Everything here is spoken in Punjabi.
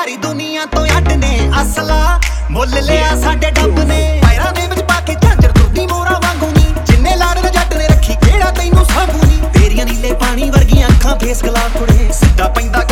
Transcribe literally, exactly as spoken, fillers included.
ਸਾਰੀ ਦੁਨੀਆ ਤੋਂ ਅੱਡ ਨੇ ਅਸਲਾ ਮੁੱਲ ਲਿਆ ਸਾਡੇ ਡੱਬ ਨੇ ਪੈਰਾਂ ਦੇ ਵਿੱਚ ਪਾ ਕੇ ਝਾਂਜਰ ਤੁਰਦੀ ਮੋਰਾ ਵਾਂਗੂ ਨੀ ਜਿੰਨੇ ਲਾੜ ਜੱਟ ਨੇ ਰੱਖੀ ਕਿਹੜਾ ਤੈਨੂੰ ਸਾਂਭੂ ਨੀ ਤੇਰੀਆਂ ਨੀਲੇ ਪਾਣੀ ਵਰਗੀਆਂ ਅੱਖਾਂ ਫੇਸ ਗਲਾ ਕੁੜੇ ਸਿੱਧਾ ਪੈਂਦਾ